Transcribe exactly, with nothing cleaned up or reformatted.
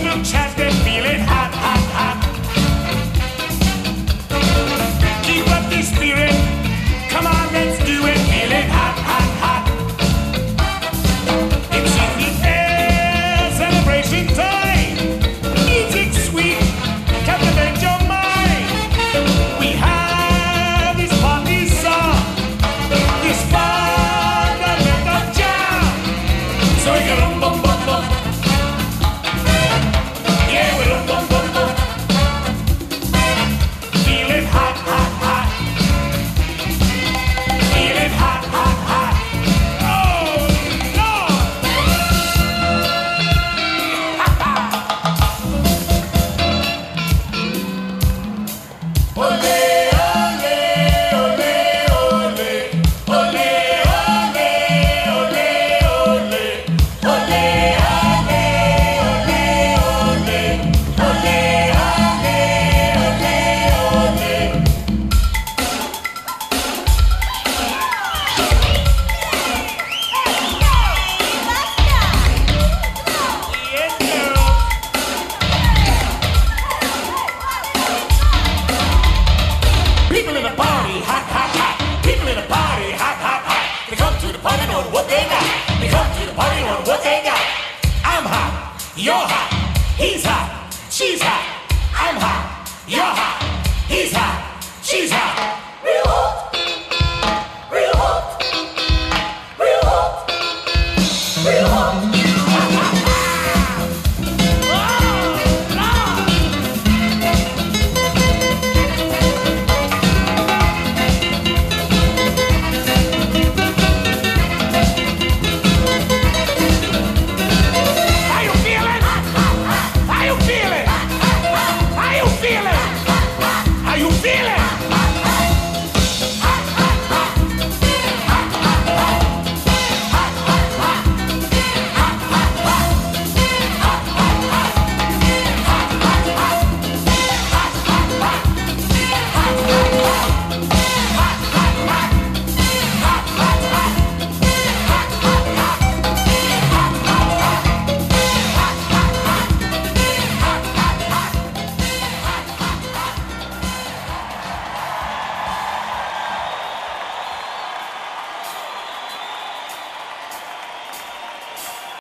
look chanted, feeling hot, hot, hot. Keep up the spirit. Come on, let's do it. Feeling hot, hot, hot. It's in the air, celebration time. Music sweet, captivate your mind. We have this party song, this fundamental jam. So we go rum bum bum bum. Yeah, we rum bum bum bum. Feeling hot, hot, hot. Feeling hot, hot, hot. Oh, Lord. Ole, ole, ole, ole. Ole, ole, ole, ole. Ole, ole, ole, ole. Ole, ole, ole, ole. Yes, girl. People in the party, hot, hot, hot. People in the party, hot, hot, hot. They come to the party knowing what they got. They come to the party knowing what they got. I'm hot, you're hot, he's hot, she's hot. I'm hot, you're hot, he's hot.